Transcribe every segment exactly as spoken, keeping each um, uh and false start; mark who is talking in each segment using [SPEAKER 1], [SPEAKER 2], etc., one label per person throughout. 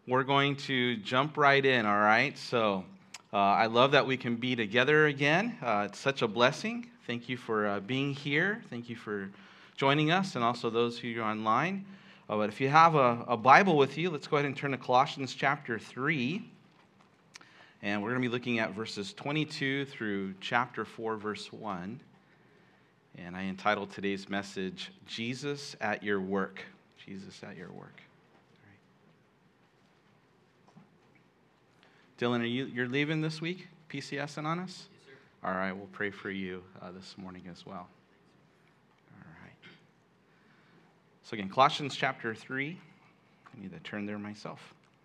[SPEAKER 1] we're going to jump right in, all right? So uh, I love that we can be together again. Uh, it's such a blessing. Thank you for uh, being here. Thank you for joining us, and also those who are online. Uh, but if you have a, a Bible with you, let's go ahead and turn to Colossians chapter three. And we're going to be looking at verses twenty-two through chapter four, verse one. And I entitled today's message, Jesus at Your Work. Jesus at Your Work. Dylan, are you you're leaving this week, PCSing on us?
[SPEAKER 2] Yes, sir.
[SPEAKER 1] All right, we'll pray for you uh, this morning as well. All right. So again, Colossians chapter three. I need to turn there myself.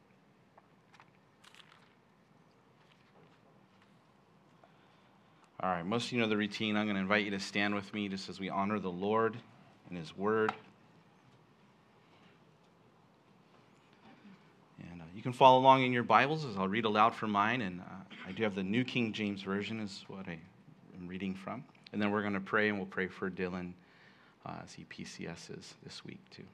[SPEAKER 1] All right, most of you know the routine. I'm going to invite you to stand with me just as we honor the Lord and His Word. And uh, you can follow along in your Bibles as I'll read aloud from mine. And uh, I do have the New King James Version is what I am reading from. And then we're going to pray, and we'll pray for Dylan uh, as he P C S's this week too.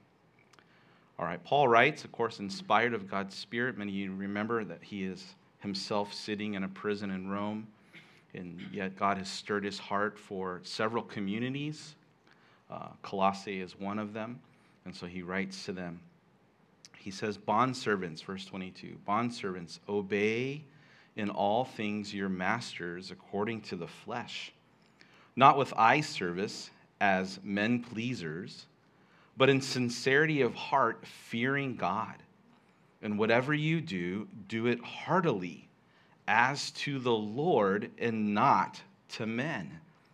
[SPEAKER 1] All right, Paul writes, of course, inspired of God's Spirit. Many of you remember that he is himself sitting in a prison in Rome. And yet God has stirred his heart for several communities. Uh, Colossae is one of them. And so he writes to them. He says, bondservants, verse twenty-two, bondservants, obey in all things your masters according to the flesh, not with eye service as men pleasers, but in sincerity of heart, fearing God. And whatever you do, do it heartily, as to the Lord and not to men,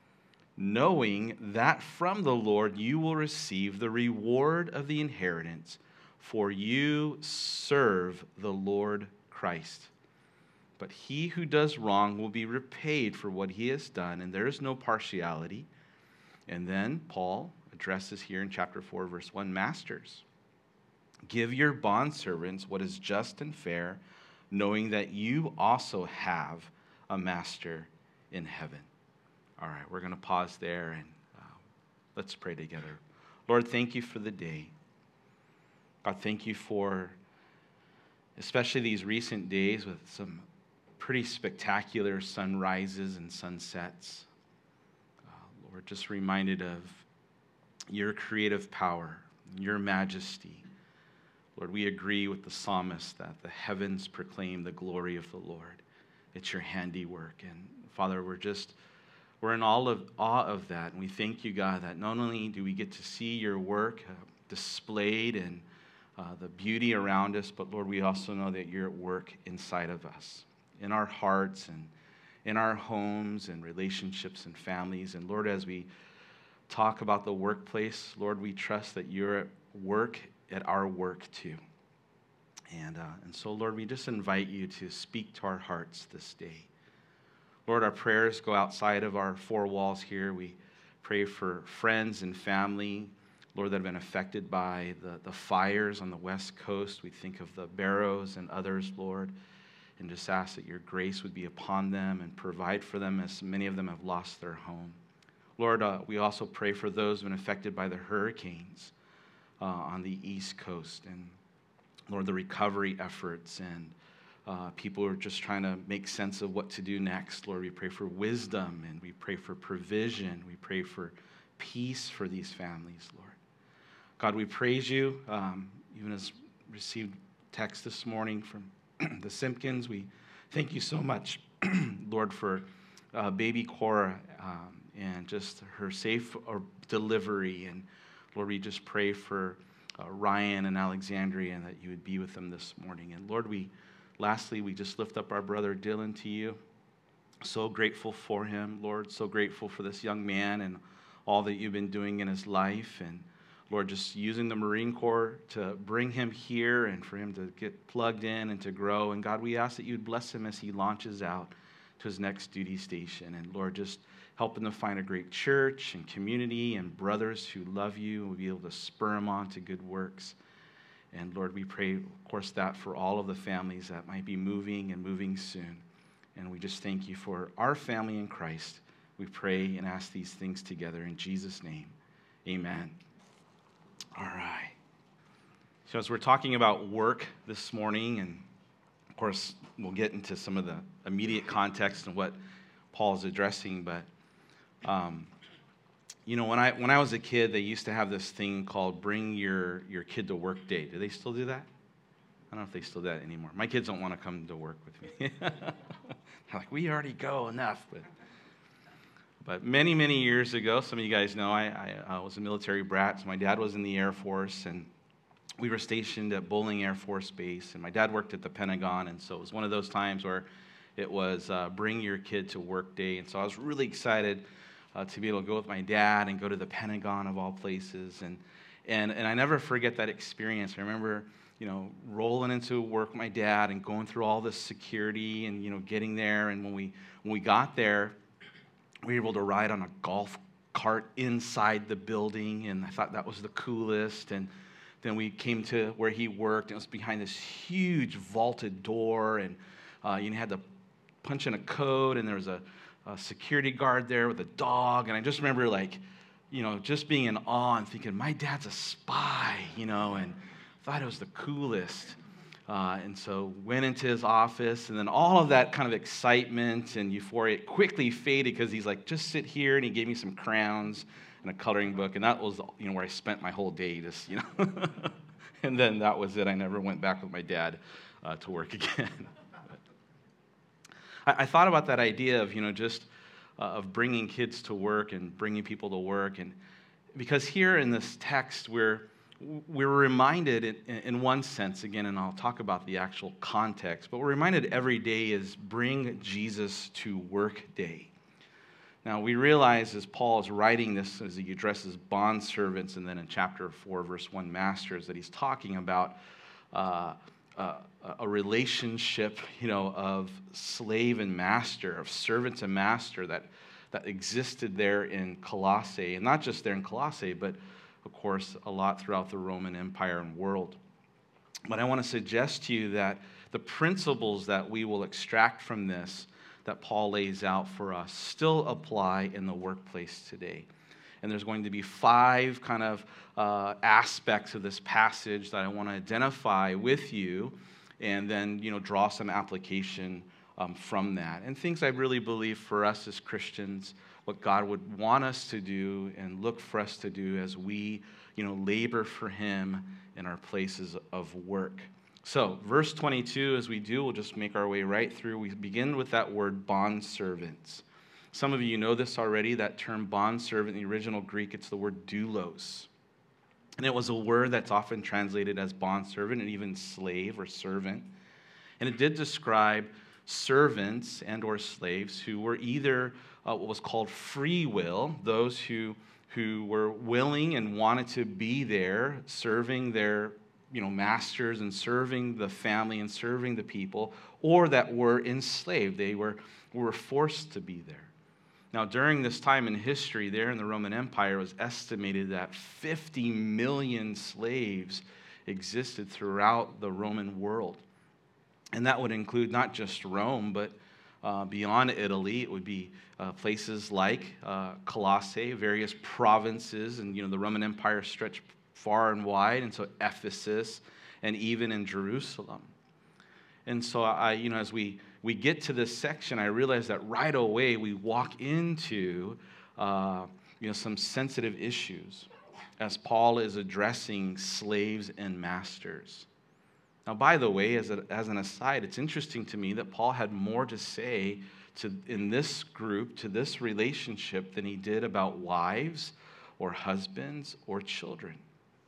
[SPEAKER 1] knowing that from the Lord you will receive the reward of the inheritance, for you serve the Lord Christ. But he who does wrong will be repaid for what he has done, and there is no partiality. And then Paul addresses here in chapter four, verse one, masters, give your bondservants what is just and fair, knowing that you also have a master in heaven. All right, we're going to pause there and uh, let's pray together. Lord, thank you for the day. God, thank you for especially these recent days with some pretty spectacular sunrises and sunsets. Uh, Lord, just reminded of your creative power, your majesty. Lord, we agree with the psalmist that the heavens proclaim the glory of the Lord. It's your handiwork. And Father, we're just, we're in all of awe of that. And we thank you, God, that not only do we get to see your work uh, displayed and uh, the beauty around us, but Lord, we also know that you're at work inside of us, in our hearts and in our homes and relationships and families. And Lord, as we talk about the workplace, Lord, we trust that you're at work at our work too. And, uh, and so, Lord, we just invite you to speak to our hearts this day. Lord, our prayers go outside of our four walls here. We pray for friends and family, Lord, that have been affected by the, the fires on the West Coast. We think of the Barrows and others, Lord, and just ask that your grace would be upon them and provide for them as many of them have lost their home. Lord, uh, we also pray for those who have been affected by the hurricanes Uh, on the East Coast, and Lord, the recovery efforts, and uh, people who are just trying to make sense of what to do next. Lord, we pray for wisdom, and we pray for provision. We pray for peace for these families, Lord. God, we praise you. Um, even as received text this morning from the Simpkins, we thank you so much, Lord, for uh, baby Cora um, and just her safe uh, delivery. And Lord, we just pray for uh, Ryan and Alexandria and that you would be with them this morning. And Lord, we, lastly, we just lift up our brother Dylan to you. So grateful for him, Lord. So grateful for this young man and all that you've been doing in his life. And Lord, just using the Marine Corps to bring him here and for him to get plugged in and to grow. And God, we ask that you'd bless him as he launches out to his next duty station. And Lord, just help him to find a great church and community and brothers who love you and will be able to spur him on to good works. And Lord, we pray, of course, that for all of the families that might be moving and moving soon. And we just thank you for our family in Christ. We pray and ask these things together in Jesus' name. Amen. All right. So as we're talking about work this morning, and of course we'll get into some of the immediate context and what Paul's addressing, but um, you know, when I when I was a kid, they used to have this thing called Bring Your Your Kid to Work Day. Do they still do that? I don't know if they still do that anymore. My kids don't want to come to work with me. They're like, we already go enough. But, but many, many years ago, some of you guys know, I, I, I was a military brat. So my dad was in the Air Force, and we were stationed at Bolling Air Force Base. And my dad worked at the Pentagon, and so it was one of those times where it was uh, Bring Your Kid to Work Day. And so I was really excited uh, to be able to go with my dad and go to the Pentagon of all places. And and and I never forget that experience. I remember, you know, rolling into work with my dad and going through all this security and, you know, getting there. And when we when we got there, we were able to ride on a golf cart inside the building, and I thought that was the coolest. And then we came to where he worked, and it was behind this huge vaulted door, and uh, you had to punch in a code, and there was a, a security guard there with a dog. And I just remember, like, you know, just being in awe and thinking, my dad's a spy, you know, and thought it was the coolest. Uh, and so went into his office, and then all of that kind of excitement and euphoria quickly faded because he's like, just sit here, and he gave me some crayons and a coloring book, and that was, you know, where I spent my whole day, just, you know. And then that was it. I never went back with my dad uh, to work again. I, I thought about that idea of, you know, just uh, of bringing kids to work and bringing people to work, and because here in this text we're We're reminded, in, in one sense, again, and I'll talk about the actual context, but we're reminded every day is Bring Jesus to Work Day. Now, we realize as Paul is writing this, as he addresses bondservants, and then in chapter four, verse one, masters, that he's talking about uh, uh, a relationship, you know, of slave and master, of servants and master that, that existed there in Colossae, and not just there in Colossae, but of course, a lot throughout the Roman Empire and world. But I want to suggest to you that the principles that we will extract from this, that Paul lays out for us, still apply in the workplace today. And there's going to be five kind of uh, aspects of this passage that I want to identify with you, and then, you know, draw some application um, from that. And things I really believe for us as Christians, what God would want us to do and look for us to do as we, you know, labor for Him in our places of work. So, verse twenty-two, as we do, we'll just make our way right through. We begin with that word bondservants. Some of you know this already, that term bondservant. In the original Greek, it's the word doulos. And it was a word that's often translated as bondservant and even slave or servant. And it did describe servants and or slaves who were either uh, what was called free will, those who who were willing and wanted to be there serving their, you know, masters and serving the family and serving the people, or that were enslaved. They were were forced to be there. Now, during this time in history there in the Roman Empire, it was estimated that fifty million slaves existed throughout the Roman world. And that would include not just Rome, but uh, beyond Italy, it would be uh, places like uh, Colossae, various provinces, and, you know, the Roman Empire stretched far and wide, and so Ephesus, and even in Jerusalem. And so, I, you know, as we, we get to this section, I realize that right away we walk into, uh, you know, some sensitive issues as Paul is addressing slaves and masters. Now, by the way, as, a, as an aside, it's interesting to me that Paul had more to say to, in this group, to this relationship, than he did about wives or husbands or children.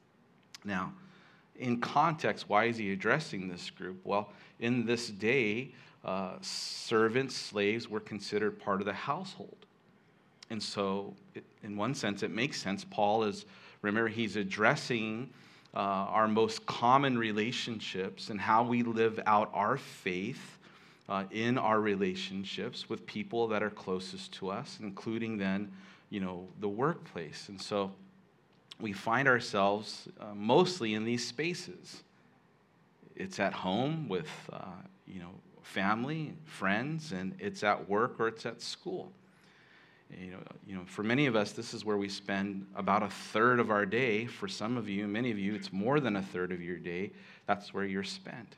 [SPEAKER 1] Now, in context, why is he addressing this group? Well, in this day, uh, servants, slaves were considered part of the household. And so, it, in one sense, it makes sense. Paul is, remember, he's addressing Uh, our most common relationships and how we live out our faith uh, in our relationships with people that are closest to us, including then, you know, the workplace. And so we find ourselves uh, mostly in these spaces. It's at home with, uh, you know, family, friends, and it's at work or it's at school. You know, you know, for many of us, this is where we spend about a third of our day. For some of you, many of you, it's more than a third of your day. That's where you're spent.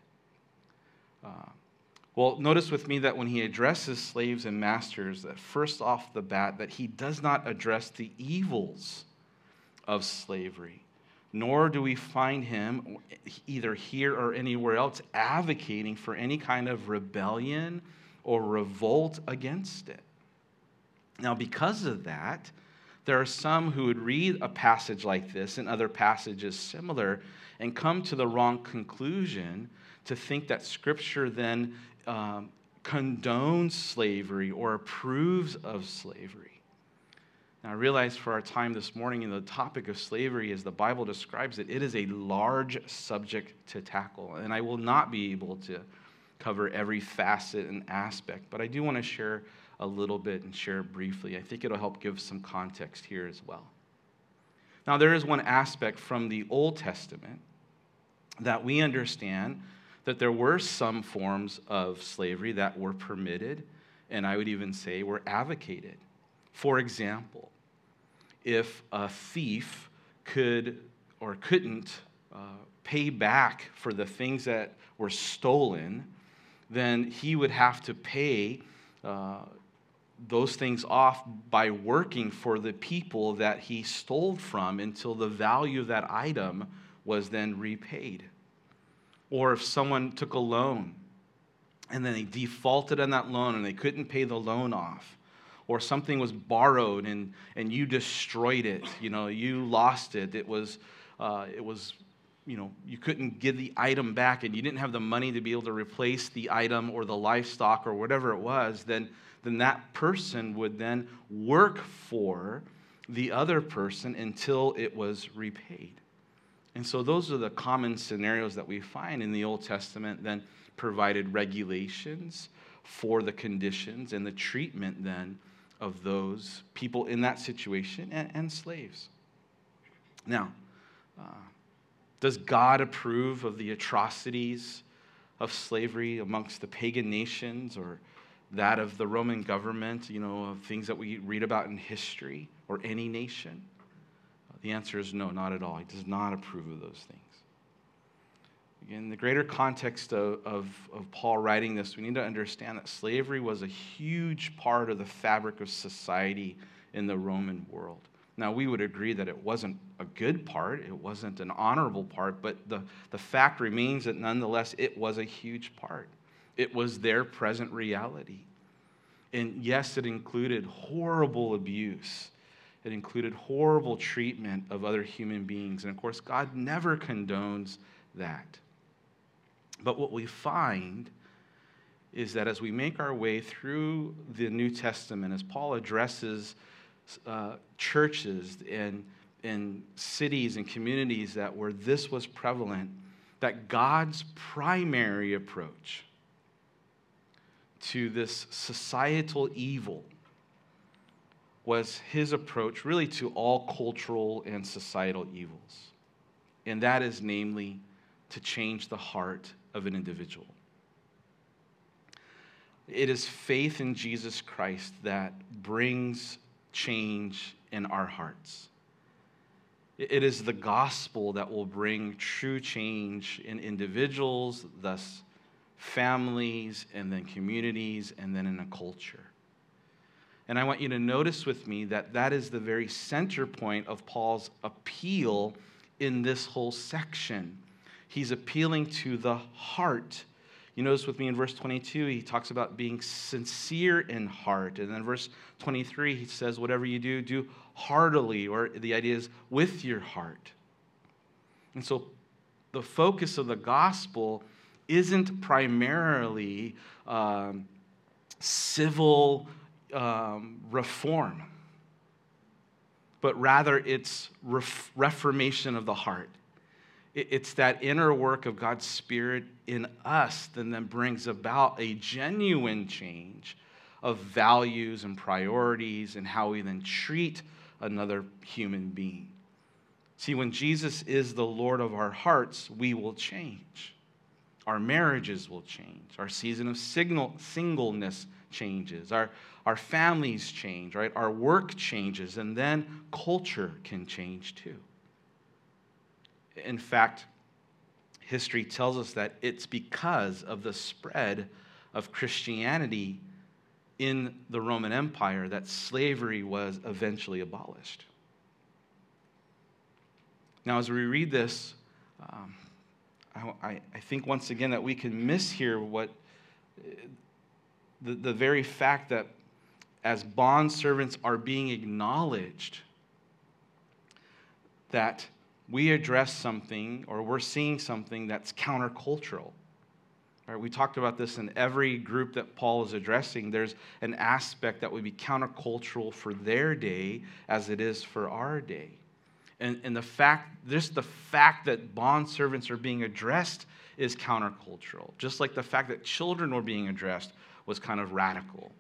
[SPEAKER 1] Uh, well, notice with me that when he addresses slaves and masters, that first off the bat, that he does not address the evils of slavery, nor do we find him either here or anywhere else advocating for any kind of rebellion or revolt against it. Now, because of that, there are some who would read a passage like this and other passages similar and come to the wrong conclusion to think that Scripture then um, condones slavery or approves of slavery. Now, I realize for our time this morning, in the topic of slavery, as the Bible describes it, it is a large subject to tackle, and I will not be able to cover every facet and aspect, but I do want to share a little bit and share it briefly. I think it'll help give some context here as well. Now, there is one aspect from the Old Testament that we understand that there were some forms of slavery that were permitted, and I would even say were advocated. For example, if a thief could or couldn't uh, pay back for the things that were stolen, then he would have to pay uh, those things off by working for the people that he stole from until the value of that item was then repaid. Or if someone took a loan and then they defaulted on that loan and they couldn't pay the loan off, or something was borrowed and, and you destroyed it, you know, you lost it, it was, uh, it was, you know, you couldn't get the item back and you didn't have the money to be able to replace the item or the livestock or whatever it was, then then that person would then work for the other person until it was repaid. And so those are the common scenarios that we find in the Old Testament, then provided regulations for the conditions and the treatment then of those people in that situation and, and slaves. Now, uh, does God approve of the atrocities of slavery amongst the pagan nations or that of the Roman government, you know, of things that we read about in history or any nation? The answer is no, not at all. He does not approve of those things. Again, the greater context of, of, of Paul writing this, we need to understand that slavery was a huge part of the fabric of society in the Roman world. Now, we would agree that it wasn't a good part, it wasn't an honorable part, but the, the fact remains that nonetheless it was a huge part. It was their present reality. And yes, it included horrible abuse. It included horrible treatment of other human beings. And of course, God never condones that. But what we find is that as we make our way through the New Testament, as Paul addresses uh, churches and, and cities and communities that where this was prevalent, that God's primary approach to this societal evil was his approach really to all cultural and societal evils. And that is namely to change the heart of an individual. It is faith in Jesus Christ that brings change in our hearts. It is the gospel that will bring true change in individuals, thus families, and then communities, and then in a culture. And I want you to notice with me that that is the very center point of Paul's appeal in this whole section. He's appealing to the heart. You notice with me in verse twenty-two, he talks about being sincere in heart. And then verse twenty-three, he says, whatever you do, do heartily, or the idea is with your heart. And so the focus of the gospel isn't primarily um, civil um, reform, but rather it's ref- reformation of the heart. It, it's that inner work of God's Spirit in us that then brings about a genuine change of values and priorities and how we then treat another human being. See, when Jesus is the Lord of our hearts, we will change. our marriages will change. Our season of signal, singleness changes. Our, our families change, right? Our work changes, and then culture can change too. In fact, history tells us that it's because of the spread of Christianity in the Roman Empire that slavery was eventually abolished. Now, as we read this, um, I, I think once again that we can mishear what the, the very fact that as bond servants are being acknowledged, that we address something or we're seeing something that's countercultural. Right? We talked about this in every group that Paul is addressing. There's an aspect that would be countercultural for their day as it is for our day. And, and the fact, just the fact that bond servants are being addressed is countercultural. Just like the fact that children were being addressed was kind of radical.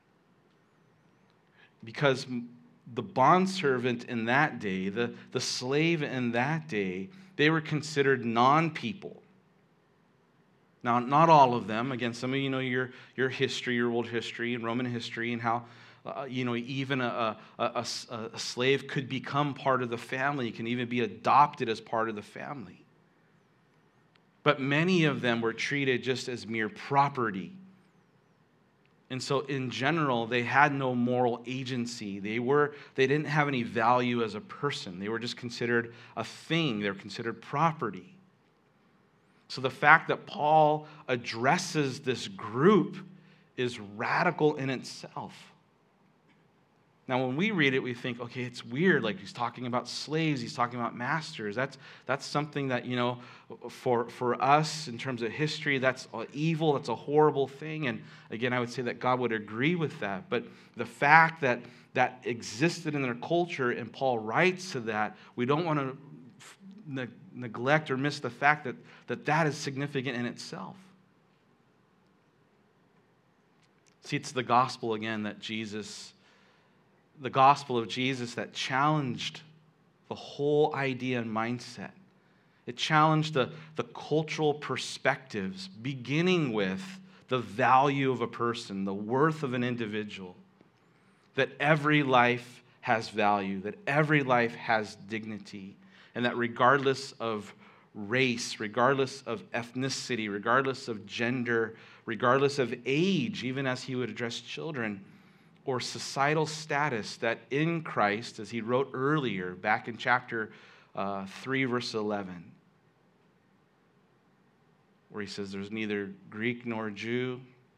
[SPEAKER 1] Because the bondservant in that day, the, the slave in that day, they were considered non-people. Now, not all of them. Again, some of you know your, your history, your world history, and Roman history, and how uh, you know even a, a, a, a slave could become part of the family, can even be adopted as part of the family. But many of them were treated just as mere property. And so in general, they had no moral agency. They were they didn't have any value as a person. They were just considered a thing. They were considered property. So the fact that Paul addresses this group is radical in itself. Now, when we read it, we think, okay, it's weird. Like he's talking about slaves, he's talking about masters. That's that's something that, you know, for, for us in terms of history, that's evil, that's a horrible thing. And again, I would say that God would agree with that. But the fact that that existed in their culture and Paul writes to that, we don't want to ne- neglect or miss the fact that, that that is significant in itself. See, it's the gospel again that Jesus... the gospel of Jesus that challenged the whole idea and mindset. It challenged the, the cultural perspectives, beginning with the value of a person, the worth of an individual, that every life has value, that every life has dignity, and that regardless of race, regardless of ethnicity, regardless of gender, regardless of age, even as he would address children, or societal status, that in Christ, as he wrote earlier, back in chapter uh, three, verse eleven, where he says there's neither Greek nor Jew,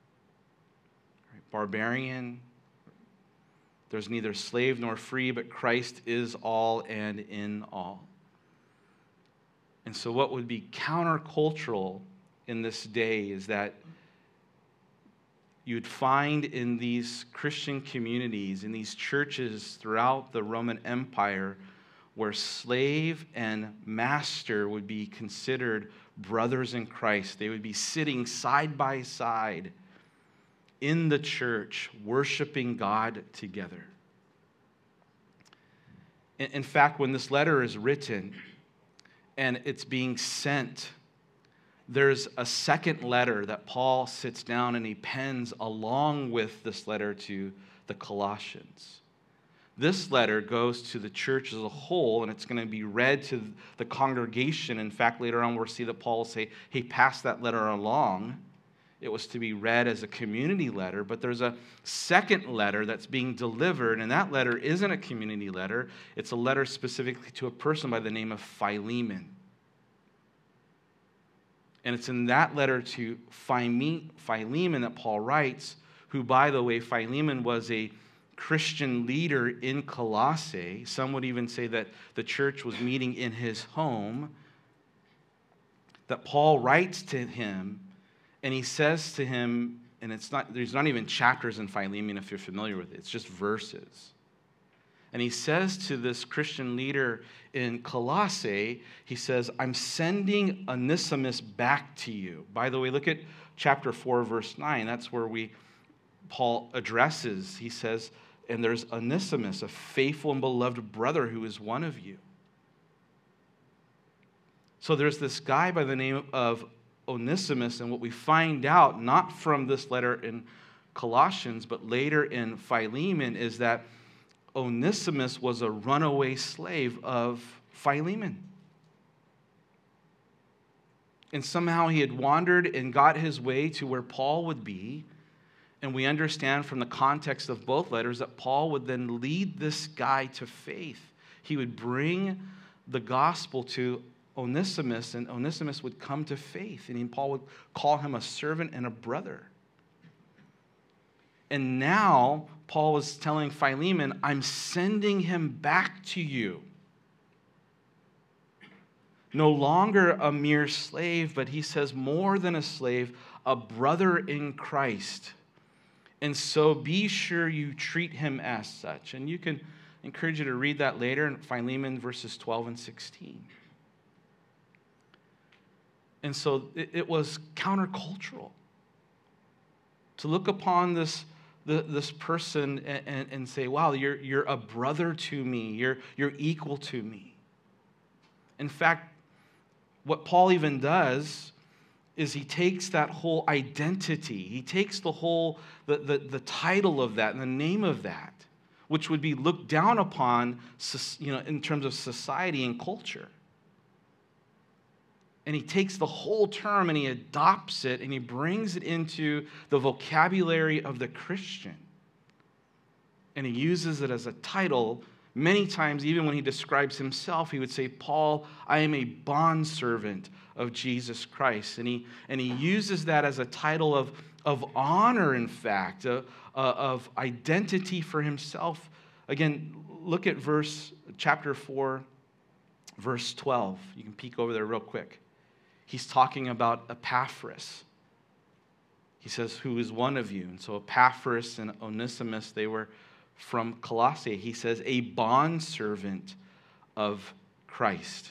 [SPEAKER 1] barbarian, there's neither slave nor free, but Christ is all and in all. And so what would be countercultural in this day is that you'd find in these Christian communities, in these churches throughout the Roman Empire, where slave and master would be considered brothers in Christ. They would be sitting side by side in the church, worshiping God together. In fact, when this letter is written and it's being sent, there's a second letter that Paul sits down and he pens along with this letter to the Colossians. This letter goes to the church as a whole, and it's going to be read to the congregation. In fact, later on we'll see that Paul will say, hey, pass that letter along. It was to be read as a community letter, but there's a second letter that's being delivered, and that letter isn't a community letter. It's a letter specifically to a person by the name of Philemon. And it's in that letter to Philemon that Paul writes, who, by the way, Philemon was a Christian leader in Colossae. Some would even say that the church was meeting in his home. That Paul writes to him, and he says to him, and it's not, there's not even chapters in Philemon if you're familiar with it, it's just verses. And he says to this Christian leader in Colossae, he says, I'm sending Onesimus back to you. By the way, look at chapter four, verse nine. That's where we Paul addresses, he says, and there's Onesimus, a faithful and beloved brother who is one of you. So there's this guy by the name of Onesimus, and what we find out, not from this letter in Colossians, but later in Philemon, is that Onesimus was a runaway slave of Philemon. And somehow he had wandered and got his way to where Paul would be. And we understand from the context of both letters that Paul would then lead this guy to faith. He would bring the gospel to Onesimus, and Onesimus would come to faith. And Paul would call him a servant and a brother. And now Paul was telling Philemon, I'm sending him back to you. No longer a mere slave, but he says more than a slave, a brother in Christ. And so be sure you treat him as such. And you can encourage you to read that later in Philemon verses twelve and sixteen. And so it, it was countercultural to look upon this, the, this person and, and, and say, wow, you're, you're a brother to me. You're, you're equal to me. In fact, what Paul even does is he takes that whole identity, he takes the whole, the, the, the title of that and the name of that, which would be looked down upon, you know, in terms of society and culture. And he takes the whole term and he adopts it and he brings it into the vocabulary of the Christian. And he uses it as a title. Many times, even when he describes himself, he would say, Paul, I am a bondservant of Jesus Christ. And he, and he uses that as a title of, of honor, in fact, uh, uh, of identity for himself. Again, look at verse, chapter four, verse twelve. You can peek over there real quick. He's talking about Epaphras. He says, who is one of you? And so Epaphras and Onesimus, they were from Colossae. He says, a bondservant of Christ.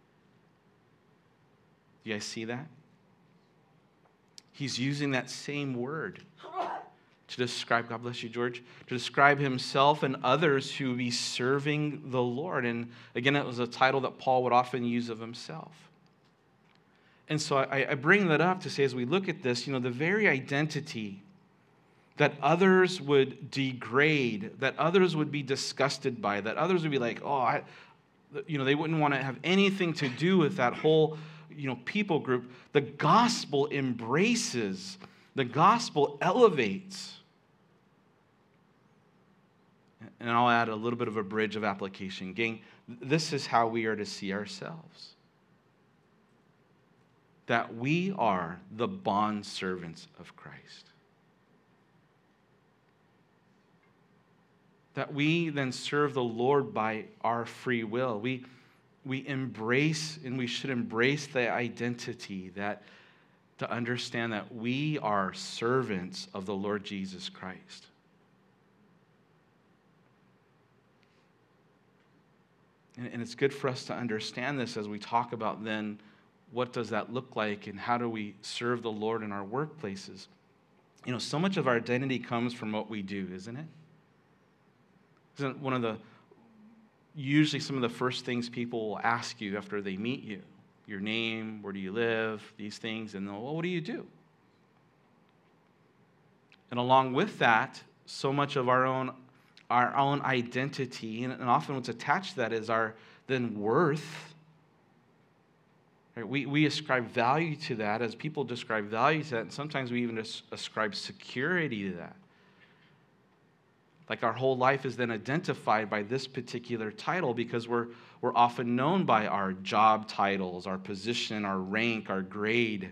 [SPEAKER 1] Do you guys see that? He's using that same word to describe, God bless you, George, to describe himself and others who would be serving the Lord. And again, it was a title that Paul would often use of himself. And so I, I bring that up to say, as we look at this, you know, the very identity that others would degrade, that others would be disgusted by, that others would be like, oh, I, you know, they wouldn't want to have anything to do with that whole, you know, people group. The gospel embraces, the gospel elevates. And I'll add a little bit of a bridge of application. Gang, this is how we are to see ourselves. That we are the bondservants of Christ. That we then serve the Lord by our free will. We, we embrace, and we should embrace the identity that to understand that we are servants of the Lord Jesus Christ. And, and it's good for us to understand this as we talk about then what does that look like and how do we serve the Lord in our workplaces. You know, so much of our identity comes from what we do, isn't it? Isn't one of the, usually some of the first things people will ask you after they meet you? Your name, where do you live, these things, and well, what do you do? And along with that, so much of our own, our own identity, and, and often what's attached to that is our then worth. Right? We, we ascribe value to that as people describe value to that, and sometimes we even ascribe security to that. Like our whole life is then identified by this particular title because we're, we're often known by our job titles, our position, our rank, our grade.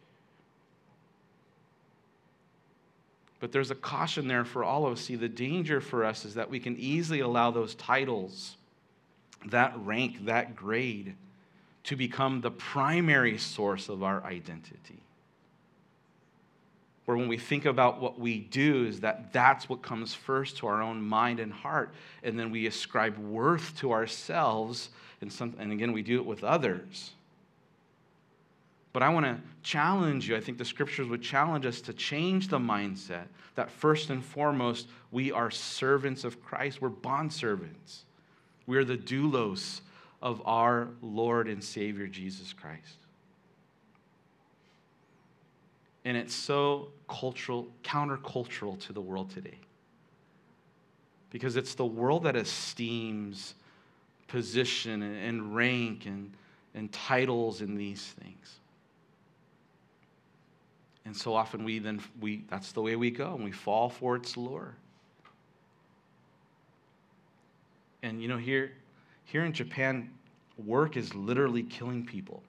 [SPEAKER 1] But there's a caution there for all of us. See, the danger for us is that we can easily allow those titles, that rank, that grade, to become the primary source of our identity. Where when we think about what we do is that that's what comes first to our own mind and heart, and then we ascribe worth to ourselves, and, some, and again, we do it with others. But I want to challenge you. I think the scriptures would challenge us to change the mindset that first and foremost, we are servants of Christ. We're bondservants. We are the doulos of our Lord and Savior, Jesus Christ. And it's so cultural, countercultural to the world today. Because it's the world that esteems position and, and rank and, and titles in these things. And so often we then, we that's the way we go, and we fall for its lure. And you know, here, here in Japan, work is literally killing people.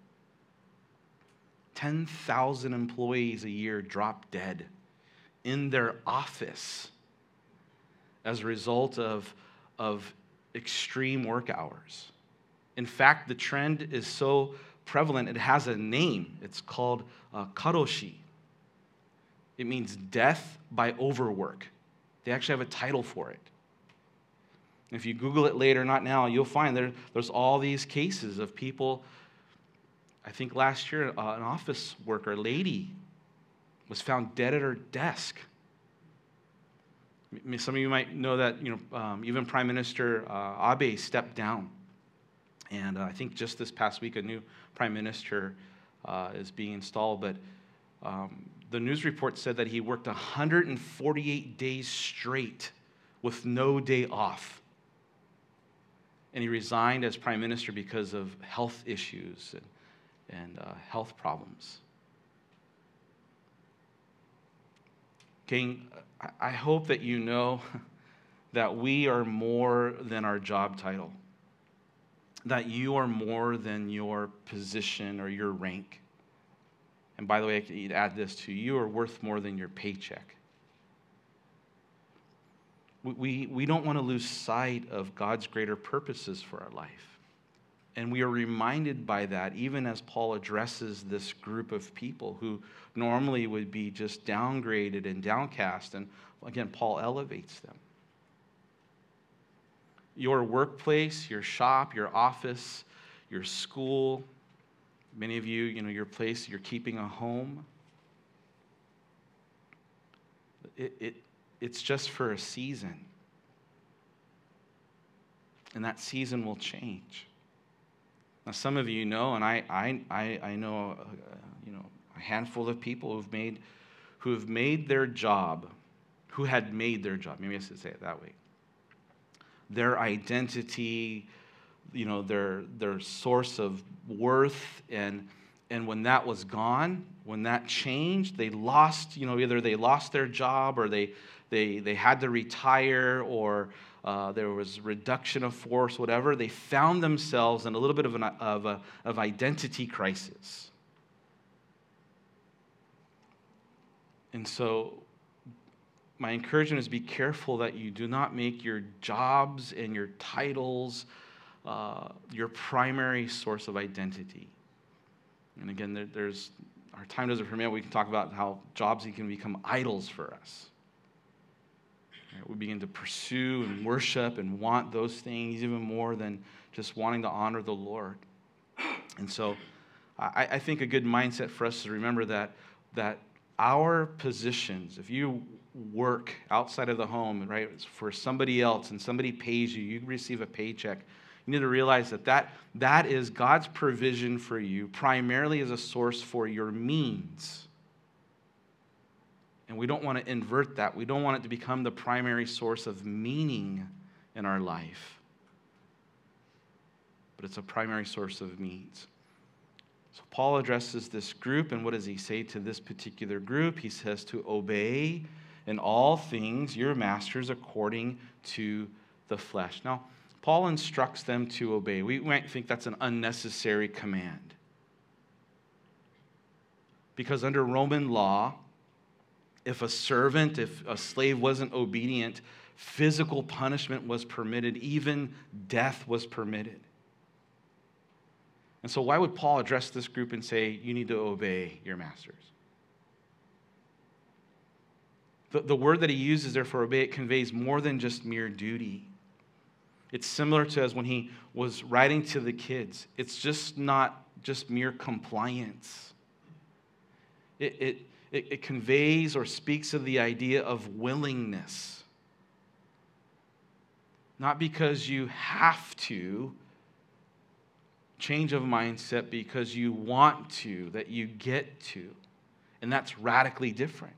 [SPEAKER 1] ten thousand employees a year drop dead in their office as a result of, of extreme work hours. In fact, the trend is so prevalent, it has a name. It's called uh, karoshi. It means death by overwork. They actually have a title for it. If you Google it later, not now, you'll find there, there's all these cases of people. I think last year, uh, an office worker, a lady, was found dead at her desk. Some of you might know that, you know, um, even Prime Minister uh, Abe stepped down. And uh, I think just this past week, a new Prime Minister uh, is being installed. But um, the news report said that he worked one hundred forty-eight days straight with no day off. And he resigned as Prime Minister because of health issues and, and uh, health problems. King, I hope that you know that we are more than our job title, that you are more than your position or your rank. And by the way, I could add this too, you are worth more than your paycheck. We, we don't want to lose sight of God's greater purposes for our life. And we are reminded by that even as Paul addresses this group of people who normally would be just downgraded and downcast. And again, Paul elevates them. Your workplace, your shop, your office, your school, many of you, you know, your place, you're keeping a home. It, it, it's just for a season. And that season will change. Now, some of you know, and I, I, I know, uh, you know, a handful of people who've made, who have made their job, who had made their job. Maybe I should say it that way. Their identity, you know, their their source of worth, and and when that was gone, when that changed, they lost. You know, either they lost their job, or they they they had to retire, or Uh, there was reduction of force, whatever. They found themselves in a little bit of an of a of identity crisis. And so my encouragement is be careful that you do not make your jobs and your titles uh, your primary source of identity. And again, there, there's our time doesn't permit. We can talk about how jobs can become idols for us. We begin to pursue and worship and want those things even more than just wanting to honor the Lord. And so I, I think a good mindset for us is to remember that, that our positions, if you work outside of the home, right, it's for somebody else and somebody pays you, you receive a paycheck, you need to realize that that, that is God's provision for you, primarily as a source for your means. And we don't want to invert that. We don't want it to become the primary source of meaning in our life. But it's a primary source of means. So Paul addresses this group, and what does he say to this particular group? He says to obey in all things your masters according to the flesh. Now, Paul instructs them to obey. We might think that's an unnecessary command. Because under Roman law, if a servant, if a slave wasn't obedient, physical punishment was permitted, even death was permitted. And so why would Paul address this group and say, you need to obey your masters? The, the word that he uses there for obey, it conveys more than just mere duty. It's similar to as when he was writing to the kids. It's just not just mere compliance. It, it It, it conveys or speaks of the idea of willingness. Not because you have to change of mindset, because you want to, that you get to. And that's radically different.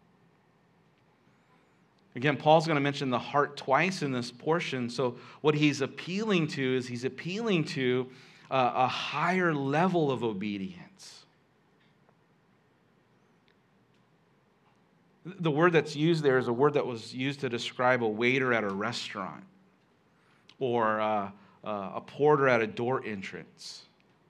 [SPEAKER 1] Again, Paul's going to mention the heart twice in this portion. So what he's appealing to is he's appealing to uh, a higher level of obedience. The word that's used there is a word that was used to describe a waiter at a restaurant or uh, uh, a porter at a door entrance.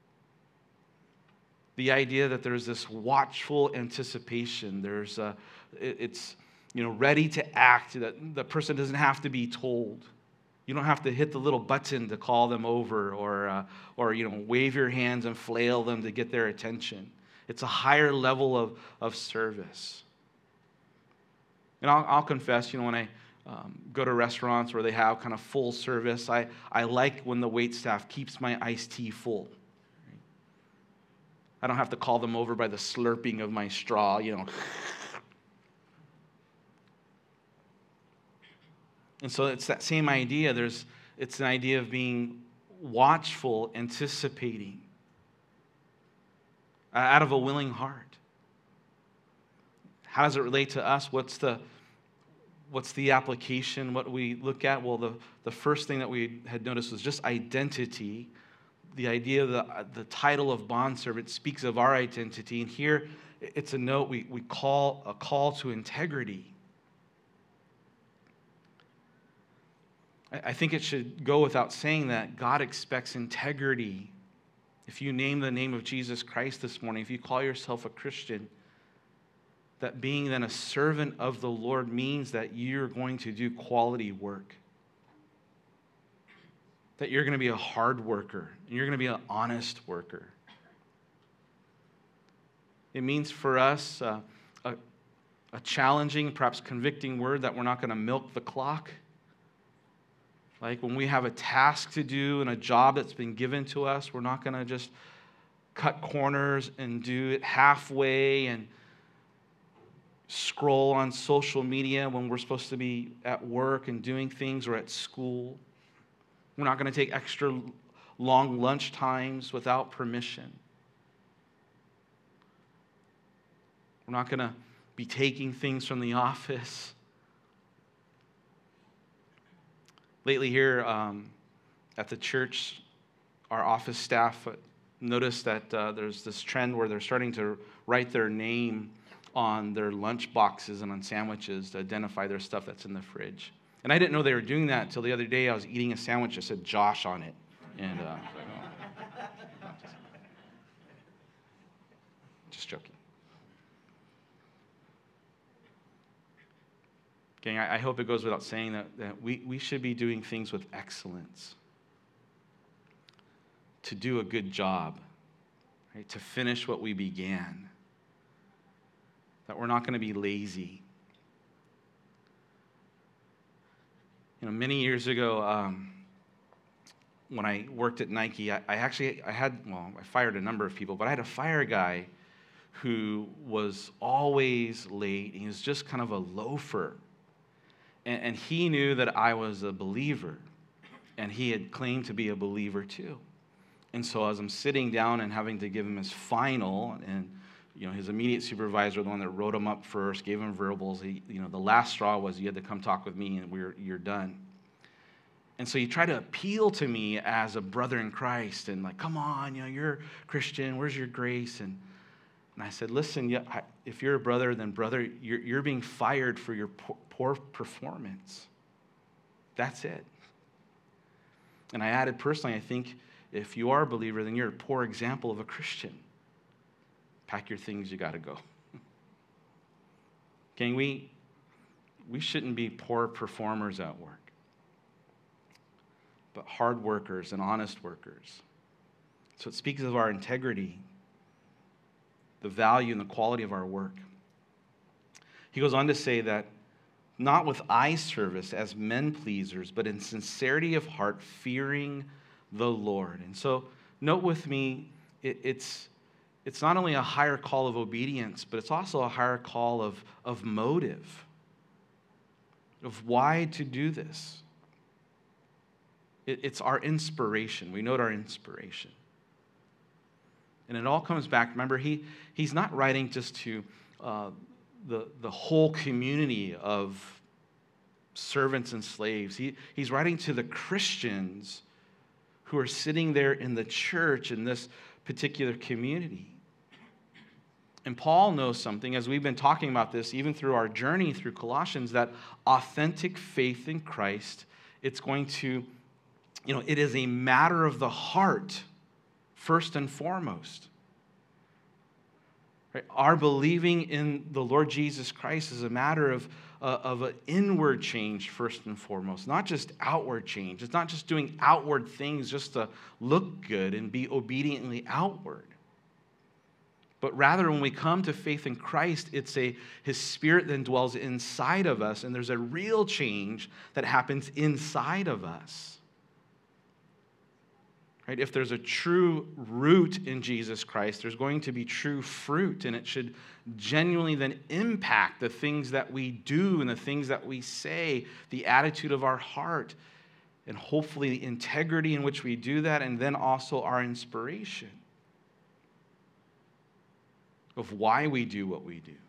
[SPEAKER 1] The idea that there's this watchful anticipation. There's a, it's you know ready to act. That the person doesn't have to be told. You don't have to hit the little button to call them over, or uh, or you know wave your hands and flail them to get their attention. It's a higher level of of service. And I'll, I'll confess, you know, when I um, go to restaurants where they have kind of full service, I I like when the wait staff keeps my iced tea full. I don't have to call them over by the slurping of my straw, you know. And so it's that same idea. There's, it's an idea of being watchful, anticipating, out of a willing heart. How does it relate to us? What's the, what's the application? What we look at? Well, the, the first thing that we had noticed was just identity. The idea of the, the title of bondservant speaks of our identity. And here it's a note, we, we call a call to integrity. I, I think it should go without saying that God expects integrity. If you name the name of Jesus Christ this morning, if you call yourself a Christian, that being then a servant of the Lord means that you're going to do quality work. That you're going to be a hard worker. And you're going to be an honest worker. It means for us uh, a, a challenging, perhaps convicting word that we're not going to milk the clock. Like when we have a task to do and a job that's been given to us, we're not going to just cut corners and do it halfway and scroll on social media when we're supposed to be at work and doing things or at school. We're not going to take extra long lunch times without permission. We're not going to be taking things from the office. Lately here um, at the church, our office staff noticed that uh, there's this trend where they're starting to write their name on their lunch boxes and on sandwiches to identify their stuff that's in the fridge. And I didn't know they were doing that until the other day. I was eating a sandwich that said Josh on it. And uh, I was like, oh. Just joking. Gang, I, I hope it goes without saying that, that we, we should be doing things with excellence. To do a good job. Right? To finish what we began. That we're not going to be lazy. You know, many years ago, um, when I worked at Nike, I, I actually, I had, well, I fired a number of people, but I had to fire a guy who was always late. He was just kind of a loafer. And, and he knew that I was a believer, and he had claimed to be a believer too. And so as I'm sitting down and having to give him his final, and you know, his immediate supervisor, the one that wrote him up first, gave him verbals. He, you know, the last straw was you had to come talk with me, and we're you're done. And so he tried to appeal to me as a brother in Christ, and like, come on, you know, you're Christian. Where's your grace? And and I said, listen, yeah, I, if you're a brother, then brother, you're you're being fired for your poor, poor performance. That's it. And I added personally, I think if you are a believer, then you're a poor example of a Christian. Pack your things, you got to go. Gang, we, we shouldn't be poor performers at work, but hard workers and honest workers. So it speaks of our integrity, the value and the quality of our work. He goes on to say that not with eye service as men pleasers, but in sincerity of heart, fearing the Lord. And so note with me, it, it's It's not only a higher call of obedience, but it's also a higher call of, of motive, of why to do this. It, it's our inspiration. We note our inspiration. And it all comes back, remember, he, he's not writing just to uh, the, the whole community of servants and slaves. He, he's writing to the Christians who are sitting there in the church in this particular community. And Paul knows something, as we've been talking about this, even through our journey through Colossians, that authentic faith in Christ, it's going to, you know, it is a matter of the heart, first and foremost. Right? Our believing in the Lord Jesus Christ is a matter of, uh, of an inward change, first and foremost, not just outward change. It's not just doing outward things just to look good and be obediently outward. But rather, when we come to faith in Christ, it's a His Spirit then dwells inside of us, and there's a real change that happens inside of us. Right? If there's a true root in Jesus Christ, there's going to be true fruit, and it should genuinely then impact the things that we do and the things that we say, the attitude of our heart, and hopefully the integrity in which we do that, and then also our inspiration of why we do what we do.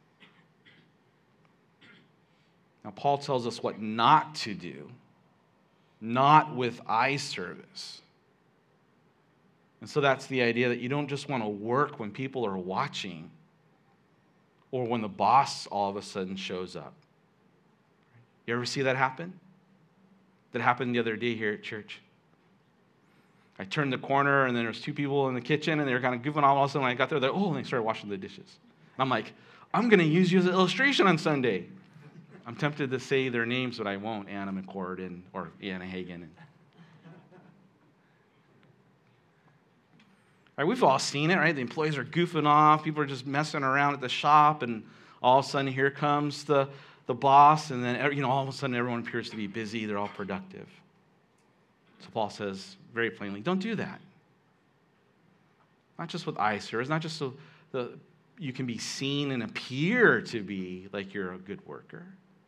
[SPEAKER 1] Now, Paul tells us what not to do, not with eye service. And so that's the idea that you don't just want to work when people are watching or when the boss all of a sudden shows up. You ever see that happen? That happened the other day here at church. I turned the corner, and then there was two people in the kitchen, and they were kind of goofing off. All of a sudden, when I got there, they're, oh, and they started washing the dishes. And I'm like, I'm going to use you as an illustration on Sunday. I'm tempted to say their names, but I won't. Anna McCord and, or Anna Hagen. And, right, we've all seen it, right? The employees are goofing off. People are just messing around at the shop, and all of a sudden, here comes the, the boss, and then, you know, all of a sudden, everyone appears to be busy. They're all productive. So Paul says very plainly, don't do that. Not just with eye service, not just so the, you can be seen and appear to be like you're a good worker.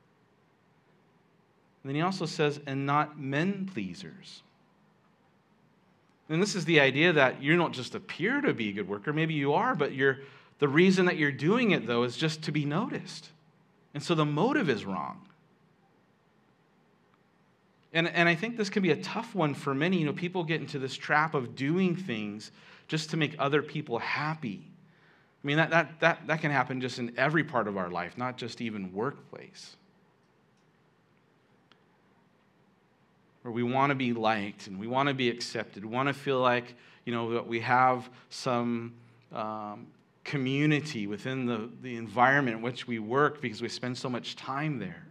[SPEAKER 1] And then he also says, and not men pleasers. And this is the idea that you don't just appear to be a good worker. Maybe you are, but you're, the reason that you're doing it, though, is just to be noticed. And so the motive is wrong. And, and I think this can be a tough one for many. You know, people get into this trap of doing things just to make other people happy. I mean, that, that, that, that can happen just in every part of our life, not just even workplace. Where we want to be liked and we want to be accepted. We want to feel like, you know, that we have some um, community within the, the environment in which we work because we spend so much time there.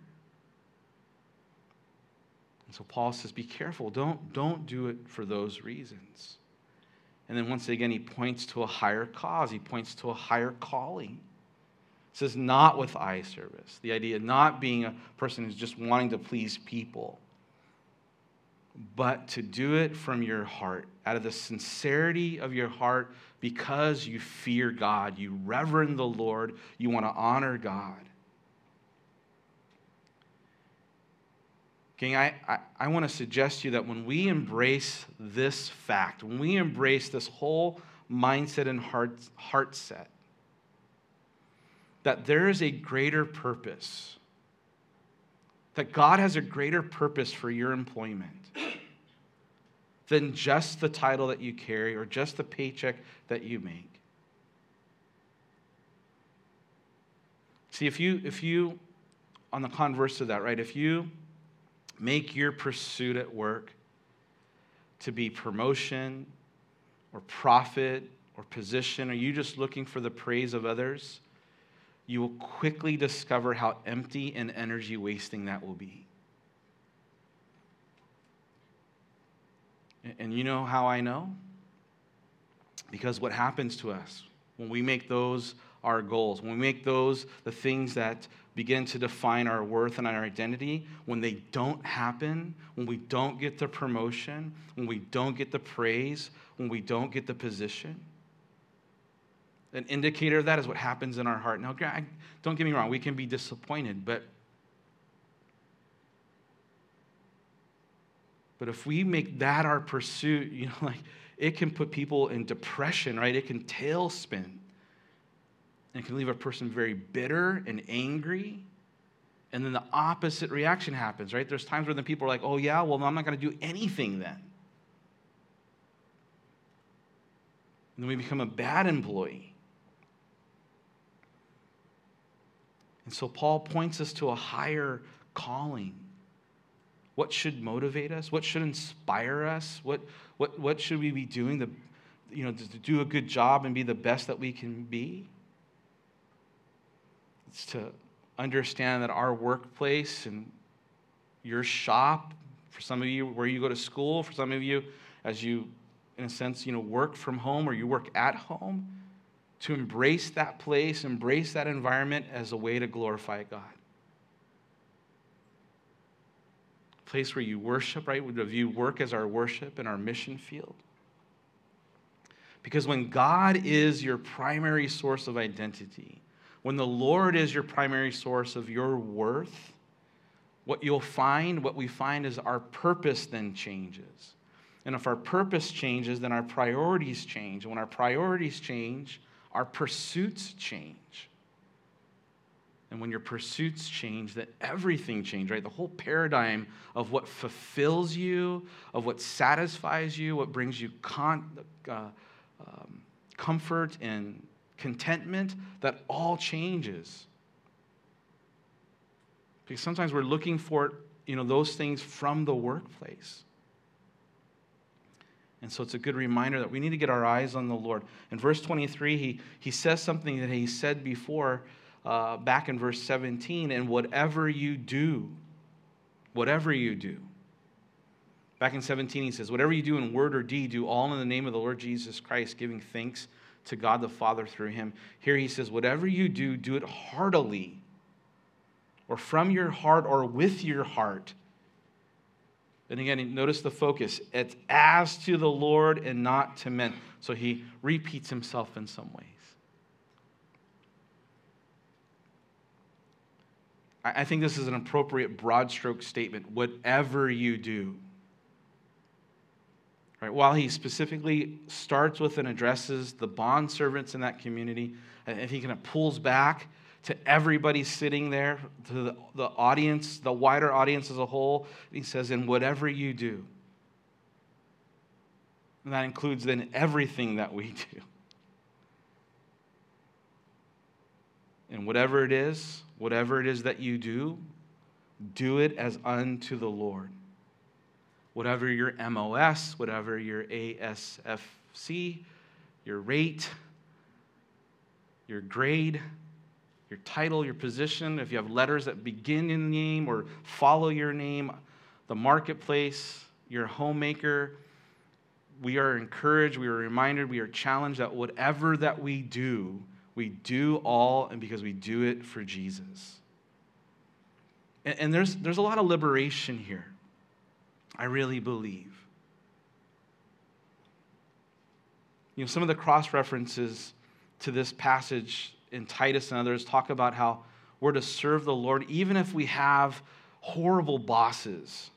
[SPEAKER 1] And so Paul says, be careful. Don't, don't do it for those reasons. And then once again, he points to a higher cause. He points to a higher calling. He says, not with eye service. The idea of not being a person who's just wanting to please people, but to do it from your heart, out of the sincerity of your heart, because you fear God, you reverend the Lord, you want to honor God. King, I, I, I want to suggest to you that when we embrace this fact, when we embrace this whole mindset and heart, heart set, that there is a greater purpose, that God has a greater purpose for your employment than just the title that you carry or just the paycheck that you make. See, if you, if you, on the converse of that, right, if you make your pursuit at work to be promotion or profit or position, or you just looking for the praise of others, you will quickly discover how empty and energy wasting that will be. And you know how I know? Because what happens to us when we make those our goals, when we make those the things that begin to define our worth and our identity, when they don't happen, when we don't get the promotion, when we don't get the praise, when we don't get the position, an indicator of that is what happens in our heart. Now, don't get me wrong, we can be disappointed, but But if we make that our pursuit, you know, like it can put people in depression, right? It can tailspin. And it can leave a person very bitter and angry. And then the opposite reaction happens, right? There's times where then people are like, oh yeah, well, I'm not going to do anything then. And then we become a bad employee. And so Paul points us to a higher calling. What should motivate us? What should inspire us? What, what, what should we be doing to, you know, to do a good job and be the best that we can be? It's to understand that our workplace and your shop, for some of you, where you go to school, for some of you, as you, in a sense, you know, work from home or you work at home, to embrace that place, embrace that environment as a way to glorify God. A place where you worship, right? We view work as our worship and our mission field. Because when God is your primary source of identity, when the Lord is your primary source of your worth, what you'll find, what we find is our purpose then changes. And if our purpose changes, then our priorities change. And when our priorities change, our pursuits change. And when your pursuits change, then everything changes, right? The whole paradigm of what fulfills you, of what satisfies you, what brings you con- uh, um, comfort and contentment, that all changes. Because sometimes we're looking for, you know, those things from the workplace. And so it's a good reminder that we need to get our eyes on the Lord. In verse twenty-three, he, he says something that he said before, uh, back in verse seventeen, and whatever you do, whatever you do. Back in seventeen, he says, whatever you do in word or deed, do all in the name of the Lord Jesus Christ, giving thanks to God the Father through him. Here he says, whatever you do, do it heartily, or from your heart, or with your heart. And again, notice the focus. It's as to the Lord and not to men. So he repeats himself in some ways. I think this is an appropriate broad stroke statement. Whatever you do. Right? While he specifically starts with and addresses the bondservants in that community, and he kind of pulls back to everybody sitting there, to the, the audience, the wider audience as a whole. He says, in whatever you do. And that includes then everything that we do. And whatever it is, whatever it is that you do, do it as unto the Lord. Whatever your M O S, whatever your A S F C, your rate, your grade, your title, your position, if you have letters that begin in the name or follow your name, the marketplace, your homemaker, we are encouraged, we are reminded, we are challenged that whatever that we do, we do all and because we do it for Jesus. And, and there's, there's a lot of liberation here. I really believe. You know, some of the cross-references to this passage in Titus and others talk about how we're to serve the Lord even if we have horrible bosses.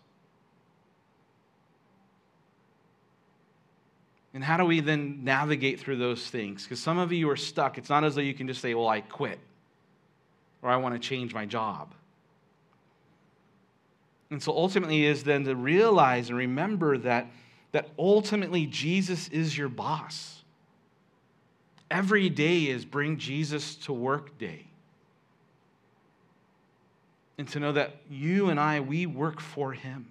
[SPEAKER 1] And how do we then navigate through those things? Because some of you are stuck. It's not as though you can just say, well, I quit, or I want to change my job. And so ultimately is then to realize and remember that, that ultimately Jesus is your boss. Every day is bring Jesus to work day. And to know that you and I, we work for him.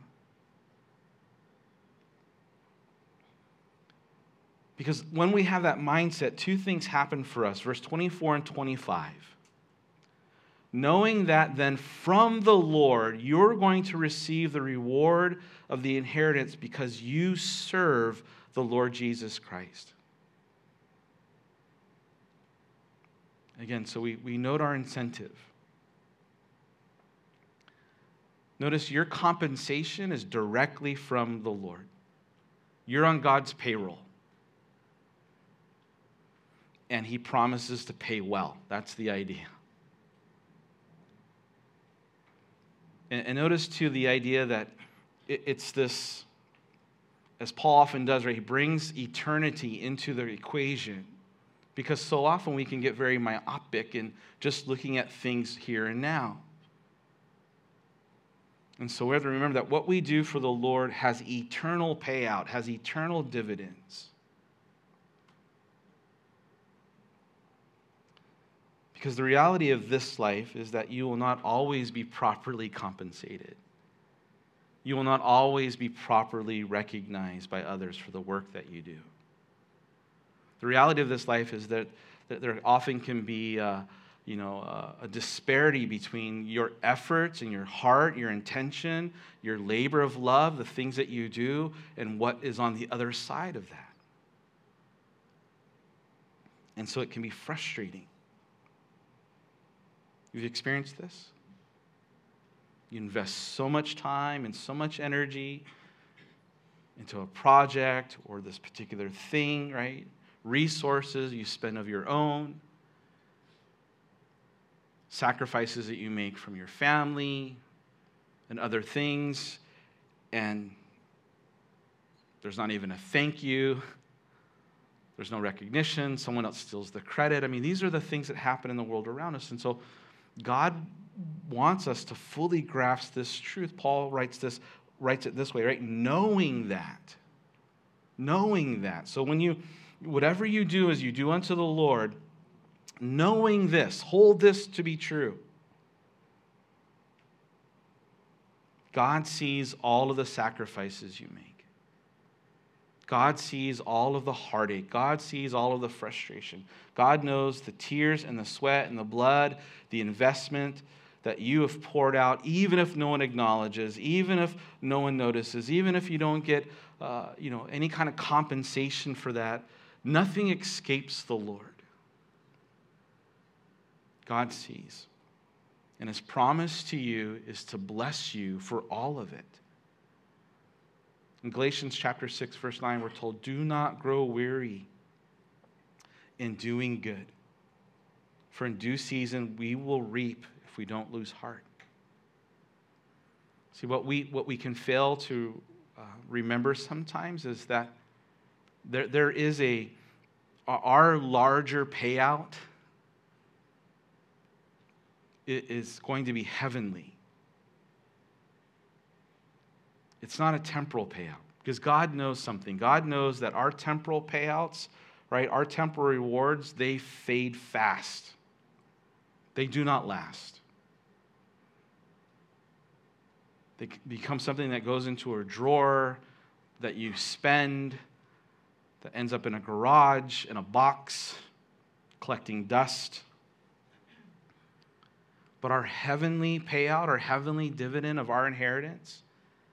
[SPEAKER 1] Because when we have that mindset, two things happen for us. Verse twenty-four and twenty-five. Knowing that then from the Lord, you're going to receive the reward of the inheritance because you serve the Lord Jesus Christ. Again, so we, we note our incentive. Notice your compensation is directly from the Lord. You're on God's payroll. And he promises to pay well. That's the idea. And, and notice, too, the idea that it, it's this as Paul often does, right, he brings eternity into the equation, because so often we can get very myopic in just looking at things here and now. And so we have to remember that what we do for the Lord has eternal payout, has eternal dividends. Because the reality of this life is that you will not always be properly compensated. You will not always be properly recognized by others for the work that you do. The reality of this life is that, that there often can be uh, you know, uh, a disparity between your efforts and your heart, your intention, your labor of love, the things that you do, and what is on the other side of that. And so it can be frustrating. You've experienced this? You invest so much time and so much energy into a project or this particular thing, right? Resources you spend of your own, sacrifices that you make from your family and other things, and there's not even a thank you. There's no recognition. Someone else steals the credit. I mean, these are the things that happen in the world around us. And so God wants us to fully grasp this truth. Paul writes this, writes it this way, right? Knowing that. Knowing that. So when you, whatever you do as you do unto the Lord, knowing this, hold this to be true. God sees all of the sacrifices you make. God sees all of the heartache. God sees all of the frustration. God knows the tears and the sweat and the blood, the investment that you have poured out, even if no one acknowledges, even if no one notices, even if you don't get uh, you know, any kind of compensation for that. Nothing escapes the Lord. God sees. And his promise to you is to bless you for all of it. In Galatians chapter six, verse nine, we're told, do not grow weary in doing good. For in due season we will reap if we don't lose heart. See, what we, what we can fail to uh, remember sometimes is that there, there is a, our larger payout is going to be heavenly. It's not a temporal payout, because God knows something. God knows that our temporal payouts, right, our temporal rewards, they fade fast. They do not last. They become something that goes into a drawer that you spend, that ends up in a garage, in a box, collecting dust. But our heavenly payout, our heavenly dividend of our inheritance,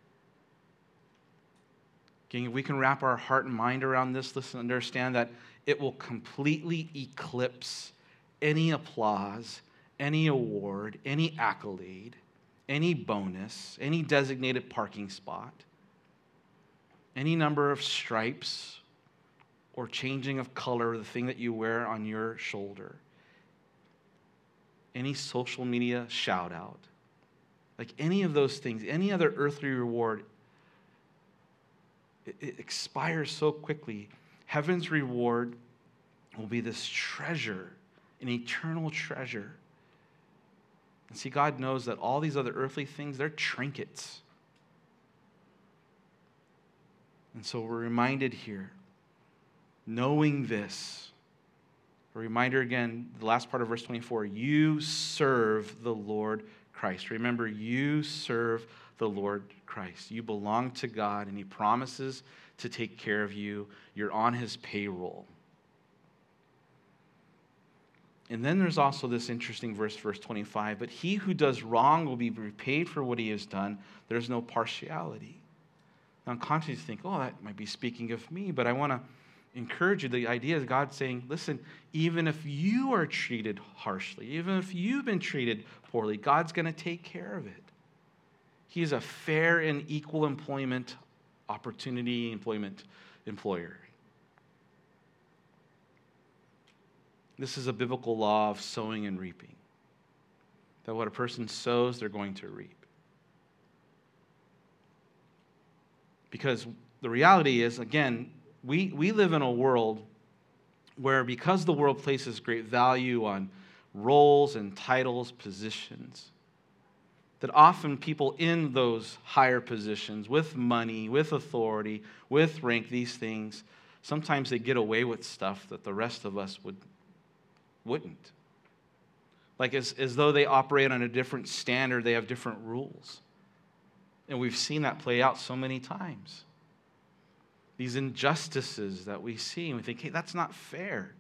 [SPEAKER 1] okay, if we can wrap our heart and mind around this, listen, understand that it will completely eclipse any applause, any award, any accolade, any bonus, any designated parking spot, any number of stripes or changing of color, the thing that you wear on your shoulder, any social media shout out, like any of those things, any other earthly reward, it, it expires so quickly. Heaven's reward will be this treasure, an eternal treasure. And see, God knows that all these other earthly things, they're trinkets. And so we're reminded here, knowing this, a reminder again, the last part of verse twenty-four, you serve the Lord Christ. Remember, you serve the Lord Christ. You belong to God, and he promises to take care of you. You're on his payroll. And then there's also this interesting verse, verse twenty-five, but he who does wrong will be repaid for what he has done. There's no partiality. Now, in context, you think, oh, that might be speaking of me, but I want to encourage you. The idea is God saying, listen, even if you are treated harshly, even if you've been treated poorly, God's going to take care of it. He is a fair and equal employment opportunity, employment employer. This is a biblical law of sowing and reaping. That what a person sows, they're going to reap. Because the reality is, again, we, we live in a world where, because the world places great value on roles and titles, positions, that often people in those higher positions, with money, with authority, with rank, these things, sometimes they get away with stuff that the rest of us would, wouldn't. Like as, as though they operate on a different standard, they have different rules. And we've seen that play out so many times. These injustices that we see, and we think, hey, that's not fair.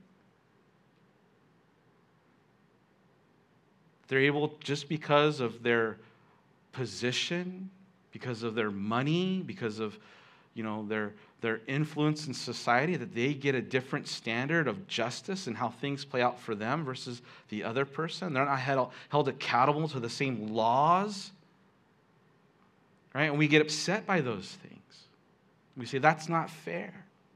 [SPEAKER 1] They're able, just because of their position, because of their money, because of, you know, their their influence in society, that they get a different standard of justice and how things play out for them versus the other person. They're not held, held accountable to the same laws, right? And we get upset by those things. We say, that's not fair.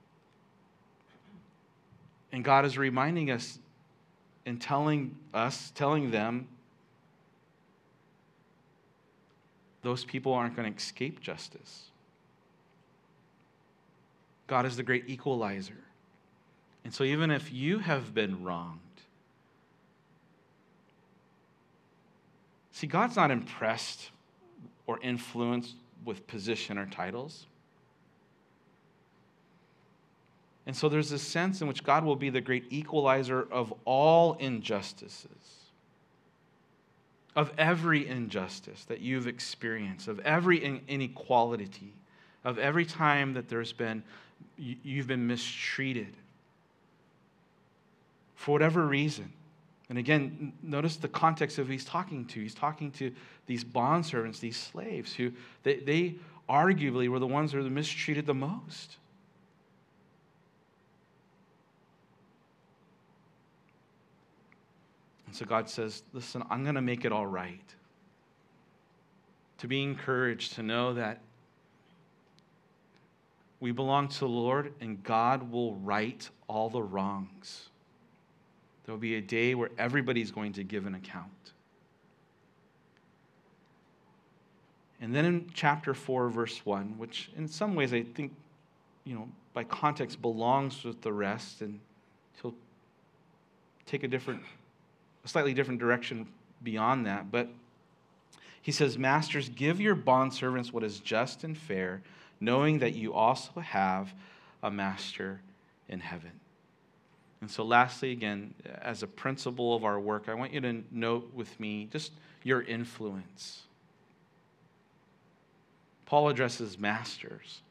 [SPEAKER 1] And God is reminding us and telling us, telling them, those people aren't going to escape justice. God is the great equalizer. And so even if you have been wronged, see, God's not impressed or influenced with position or titles. And so there's this sense in which God will be the great equalizer of all injustices, of every injustice that you've experienced, of every inequality, of every time that there's been, you've been mistreated for whatever reason. And again, notice the context of who he's talking to. He's talking to these bondservants, these slaves, who they, they arguably were the ones who were mistreated the most. And so God says, listen, I'm going to make it all right. To be encouraged, to know that we belong to the Lord and God will right all the wrongs. There will be a day where everybody's going to give an account. And then in chapter four, verse one, which in some ways I think, you know, by context belongs with the rest, and he'll take a different a slightly different direction beyond that. But he says, Masters, give your bondservants what is just and fair, knowing that you also have a master in heaven. And so lastly, again, as a principle of our work, I want you to note with me just your influence. Paul addresses masters.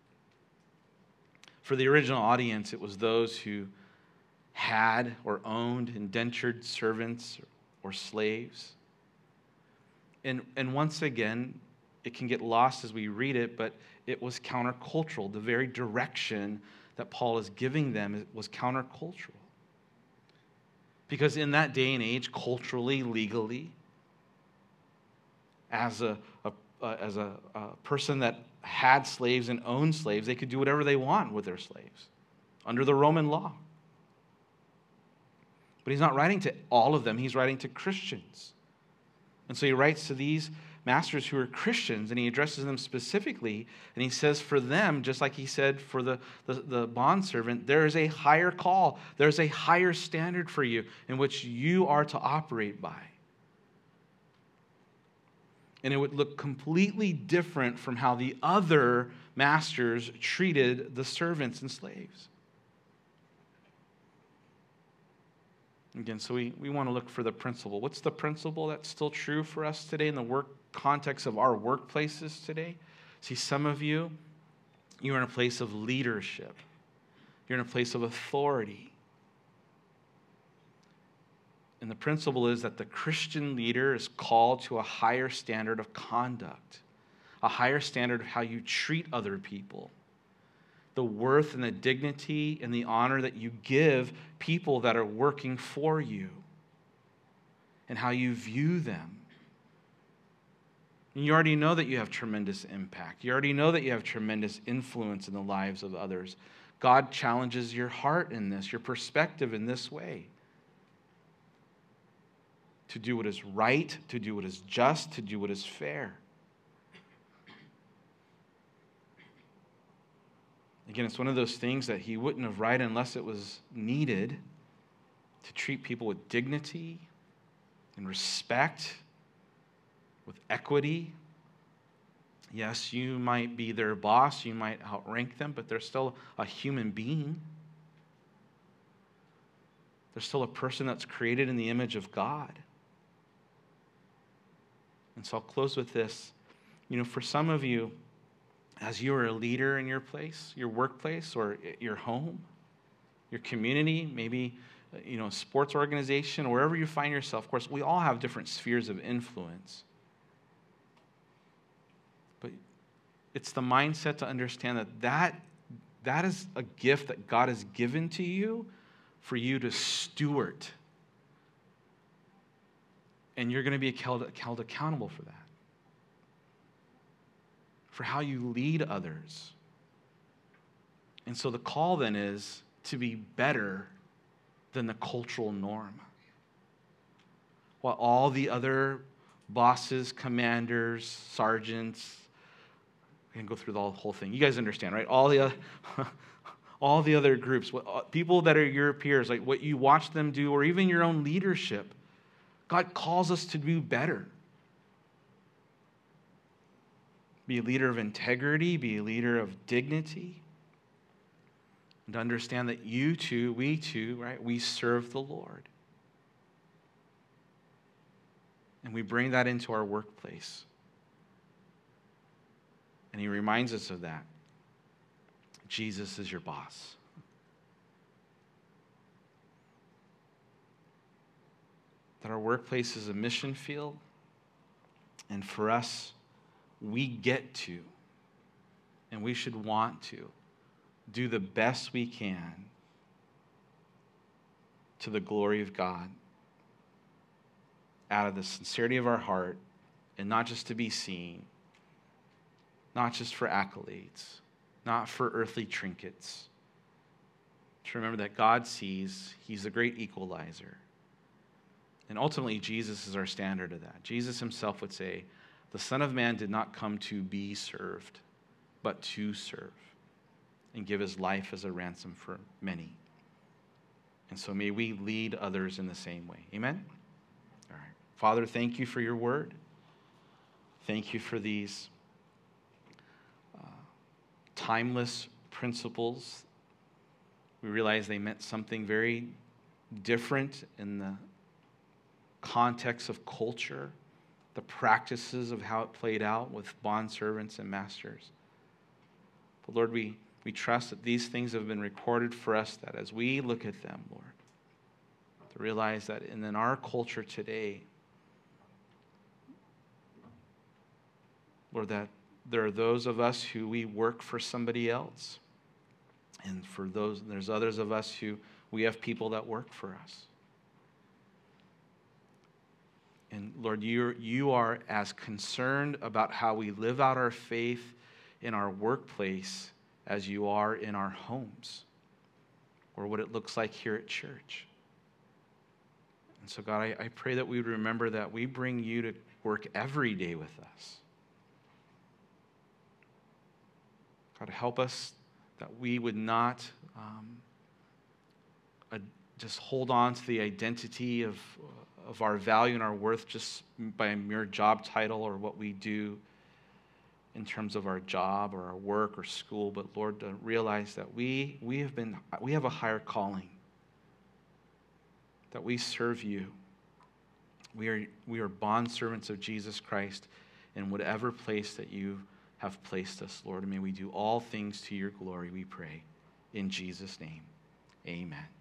[SPEAKER 1] For the original audience, it was those who had or owned indentured servants or slaves. And, and once again, it can get lost as we read it, but it was countercultural. The very direction that Paul is giving them was countercultural. Because in that day and age, culturally, legally, as a, a, a as a, a person that had slaves and owned slaves, they could do whatever they want with their slaves under the Roman law. But he's not writing to all of them. He's writing to Christians. And so he writes to these masters who are Christians, and he addresses them specifically. And he says for them, just like he said for the, the, the bondservant, there is a higher call. There's a higher standard for you in which you are to operate by. And it would look completely different from how the other masters treated the servants and slaves. Again, so we, we want to look for the principle. What's the principle that's still true for us today in the work context of our workplaces today? See, some of you, you're in a place of leadership. You're in a place of authority. And the principle is that the Christian leader is called to a higher standard of conduct, a higher standard of how you treat other people, the worth and the dignity and the honor that you give people that are working for you, and how you view them. And you already know that you have tremendous impact. You already know that you have tremendous influence in the lives of others. God challenges your heart in this, your perspective in this way. To do what is right, to do what is just, to do what is fair. Again, it's one of those things that he wouldn't have right unless it was needed to treat people with dignity and respect, with equity. Yes, you might be their boss, you might outrank them, but they're still a human being. They're still a person that's created in the image of God. And so I'll close with this. You know, for some of you, as you are a leader in your place, your workplace, or your home, your community, maybe, you know, a sports organization, or wherever you find yourself, of course, we all have different spheres of influence. But it's the mindset to understand that that, that is a gift that God has given to you for you to steward. And you're going to be held, held accountable for that. For how you lead others. And so the call then is to be better than the cultural norm. While all the other bosses, commanders, sergeants, I can go through the whole thing. You guys understand, right? All the other, all the other groups, people that are your peers, like what you watch them do, or even your own leadership, God calls us to do better. Be a leader of integrity, be a leader of dignity, and to understand that you too, we too, right, we serve the Lord. And we bring that into our workplace. And he reminds us of that. Jesus is your boss. That our workplace is a mission field, and for us, we get to, and we should want to, do the best we can to the glory of God, out of the sincerity of our heart, and not just to be seen, not just for accolades, not for earthly trinkets. To remember that God sees, he's the great equalizer. And ultimately, Jesus is our standard of that. Jesus himself would say, the Son of Man did not come to be served, but to serve and give his life as a ransom for many. And so may we lead others in the same way. Amen? All right. Father, thank you for your word. Thank you for these uh, timeless principles. We realize they meant something very different in the context of culture, the practices of how it played out with bondservants and masters. But Lord, we, we trust that these things have been recorded for us, that as we look at them, Lord, to realize that in, in our culture today, Lord, that there are those of us who we work for somebody else. And for those, there's others of us who we have people that work for us. And Lord, you're, you are as concerned about how we live out our faith in our workplace as you are in our homes, or what it looks like here at church. And so, God, I, I pray that we would remember that we bring you to work every day with us. God, help us that we would not um, uh, just hold on to the identity of of our value and our worth just by a mere job title or what we do in terms of our job or our work or school, but Lord, to realize that we we have been we have a higher calling, that we serve you. We are we are bondservants of Jesus Christ in whatever place that you have placed us, Lord. And may we do all things to your glory, we pray. In Jesus' name, amen.